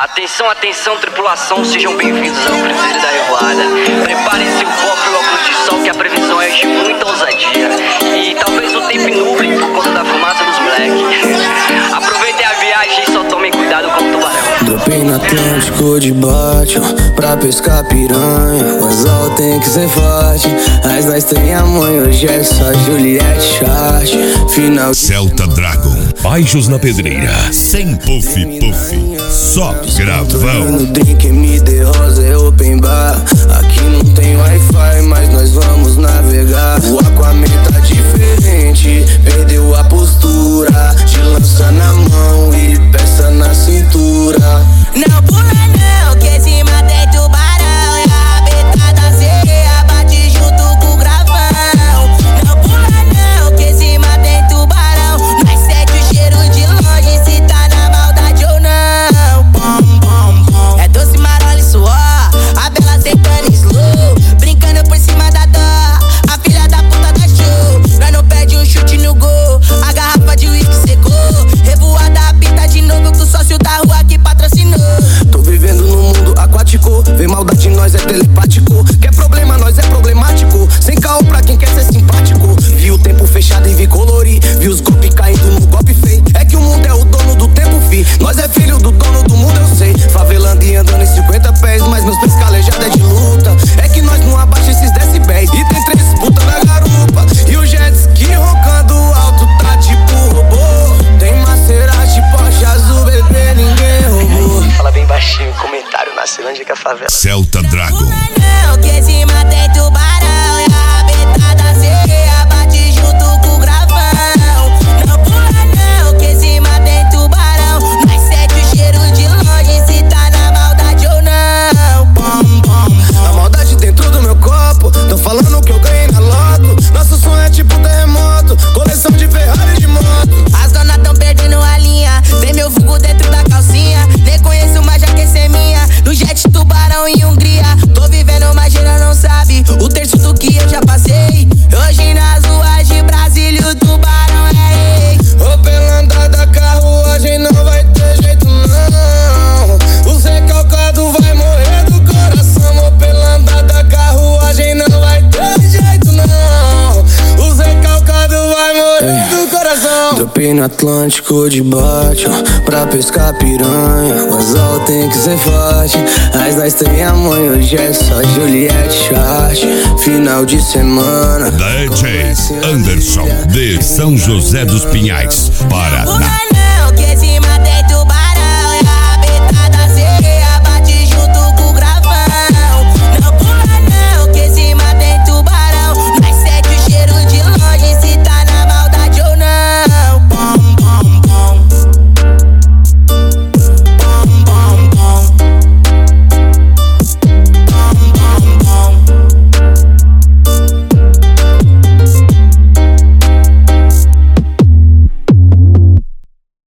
Atenção, atenção, tripulação, sejam bem-vindos ao Cruzeiro da Revoada. Preparem-se o copo e o óculos de sol, que a previsão é de muita ousadia. E talvez o tempo nuble por conta da fumaça dos moleques. Aproveitem a viagem e só tomem cuidado com o tubarão. Dropei no Atlântico de Bátio pra pescar piranha. O anzol tem que ser forte. As nós tem amanhã, hoje é só Juliette Chart. Final Celta Dragon, baixos na pedreira, sem puff puff, só gravão. no drink, MD Rosa é open bar. Aqui não tem Wi-Fi, mas nós vamos navegar. O Aquaman tá diferente, perdeu a postura. De lança na mão e peça na cintura. Não pula não, que esse mar tem tubarão. E a rabetada sereia bate junto com o gravão. Não pula não, que esse mar tem tubarão. Nós sente o cheiro de longe, se tá na maldade ou não. Bom, bom, bom. É doce, marola e suor, a bela sentando em slow, brincando por cima da dó, a filha da puta da show. Nós não perde um chute no gol, a garrafa de uísque secou. Revoada pinta de novo com o sócio da rua que patrocinou. Tô vivendo num mundo aquático, vem maldade em nós é telepático. Quer problema, nós é problemático. Sem caô pra quem quer ser simpático. Vi o tempo fechado e vi colorir, vi os golpes caindo no golpe feio. É que o mundo é o dono do tempo, fi. Nós é filho do dono do mundo, eu sei. Favelando e andando em 50 pés, mas meus pés calejados é de luta. É que nós não abaixa esses decibéis. E tem 3 puta da garupa, e o jet ski roncando alto tá tipo robô. Tem Maserati, Porsche azul, bebê, ninguém roubou. Fala bem baixinho, comentário na Ceilândia que é a favela. Celta Dragon, Não, que esse mar tem tubarão. E a rabetada sereia bate junto com o gravão. Não pula não, que esse mar tem tubarão. Nós sente o cheiro de longe, se tá na maldade ou não. Bom, bom. A maldade dentro do meu copo, tão falando que eu ganhei na loto. Nosso sonho é tipo terremoto, coleção de Ferrari de moto. As donas tão perdendo a linha, vem meu vulgo dentro da calcinha. Nem conheço, mas já quer ser minha. No jet tubarão em Hungria, tô vivendo, mas geral não sabe o terço do que eu já passei. Hoje nas ruas de Brasília o tubarão é rei. Ô pelandada, carruagem não vai ter jeito não. O recalcado vai morrer do coração. Ô pelandada, carruagem não vai ter jeito não. O recalcado vai morrer do coração. Dropei no Atlântico de Bátio pra pescar piranha. O anzol tem que ser forte. As nós tem amanhã, hoje é só Juliette Chart. Final de semana DJ Anderson, de São José dos Pinhais, Paraná.